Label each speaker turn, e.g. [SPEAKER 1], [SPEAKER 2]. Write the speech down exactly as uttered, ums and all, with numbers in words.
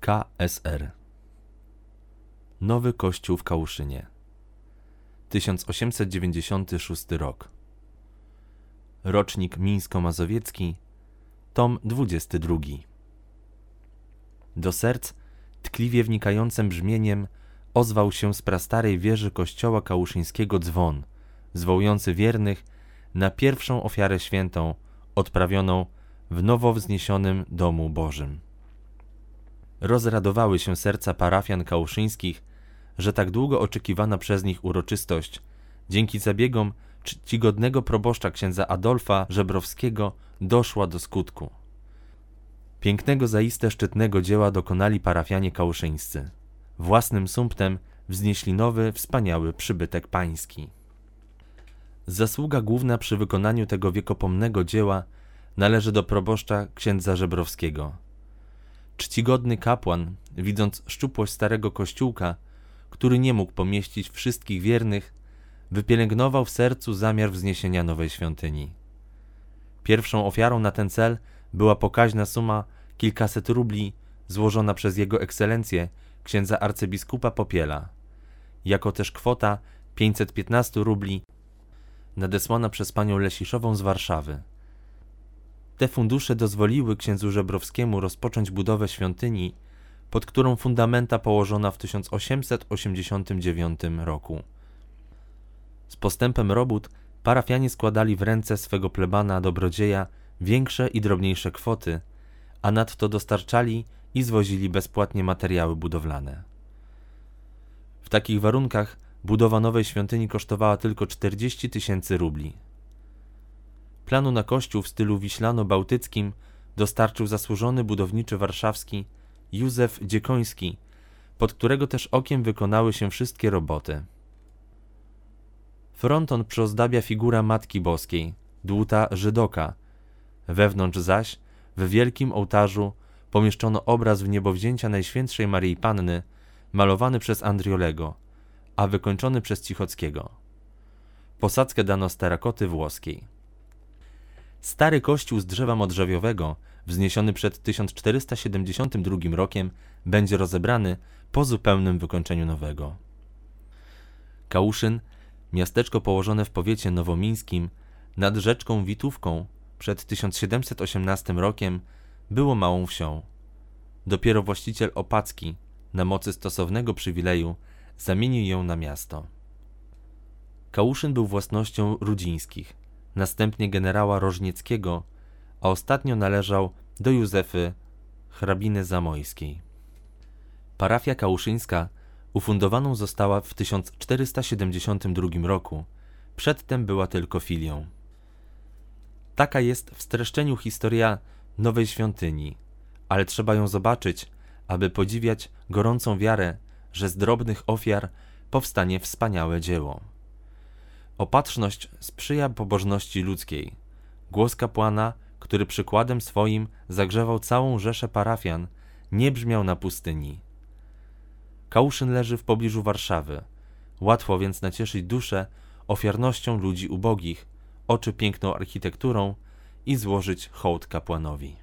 [SPEAKER 1] K S R. Nowy Kościół w Kałuszynie. tysiąc osiemset dziewięćdziesiąty szósty rok. Rocznik mińsko-mazowiecki, tom dwudziesty drugi. Do serc tkliwie wnikającym brzmieniem ozwał się z prastarej wieży kościoła kałuszyńskiego dzwon, zwołujący wiernych na pierwszą ofiarę świętą odprawioną w nowo wzniesionym domu Bożym. Rozradowały się serca parafian kałuszyńskich, że tak długo oczekiwana przez nich uroczystość, dzięki zabiegom czcigodnego proboszcza księdza Adolfa Żebrowskiego, doszła do skutku. Pięknego zaiste szczytnego dzieła dokonali parafianie kałuszyńscy. Własnym sumptem wznieśli nowy, wspaniały przybytek pański. Zasługa główna przy wykonaniu tego wiekopomnego dzieła należy do proboszcza księdza Żebrowskiego. Czcigodny kapłan, widząc szczupłość starego kościółka, który nie mógł pomieścić wszystkich wiernych, wypielęgnował w sercu zamiar wzniesienia nowej świątyni. Pierwszą ofiarą na ten cel była pokaźna suma kilkaset rubli złożona przez jego ekscelencję księdza arcybiskupa Popiela, jako też kwota pięćset piętnaście rubli nadesłana przez panią Lesiszową z Warszawy. Te fundusze dozwoliły księdzu Żebrowskiemu rozpocząć budowę świątyni, pod którą fundamenta położona w tysiąc osiemset osiemdziesiątym dziewiątym roku. Z postępem robót parafianie składali w ręce swego plebana dobrodzieja większe i drobniejsze kwoty, a nadto dostarczali i zwozili bezpłatnie materiały budowlane. W takich warunkach budowa nowej świątyni kosztowała tylko czterdzieści tysięcy rubli. Planu na kościół w stylu wiślano-bałtyckim dostarczył zasłużony budowniczy warszawski Józef Dziekoński, pod którego też okiem wykonały się wszystkie roboty. Fronton przyozdabia figura Matki Boskiej, dłuta Żydoka. Wewnątrz zaś, w wielkim ołtarzu, pomieszczono obraz wniebowzięcia Najświętszej Maryi Panny, malowany przez Andriolego, a wykończony przez Cichockiego. Posadzkę dano z terakoty włoskiej. Stary kościół z drzewa modrzewiowego, wzniesiony przed tysiąc czterysta siedemdziesiątym drugim rokiem, będzie rozebrany po zupełnym wykończeniu nowego. Kałuszyn, miasteczko położone w powiecie nowomińskim nad rzeczką Witówką przed tysiąc siedemset osiemnastym rokiem, było małą wsią. Dopiero właściciel opacki, na mocy stosownego przywileju, zamienił ją na miasto. Kałuszyn był własnością Rudzińskich, następnie generała Rożnieckiego, a ostatnio należał do Józefy, hrabiny zamojskiej. Parafia kałuszyńska ufundowaną została w tysiąc czterysta siedemdziesiątym drugim roku, przedtem była tylko filią. Taka jest w streszczeniu historia nowej świątyni, ale trzeba ją zobaczyć, aby podziwiać gorącą wiarę, że z drobnych ofiar powstanie wspaniałe dzieło. Opatrzność sprzyja pobożności ludzkiej. Głos kapłana, który przykładem swoim zagrzewał całą rzeszę parafian, nie brzmiał na pustyni. Kałuszyn leży w pobliżu Warszawy. Łatwo więc nacieszyć duszę ofiarnością ludzi ubogich, oczy piękną architekturą i złożyć hołd kapłanowi.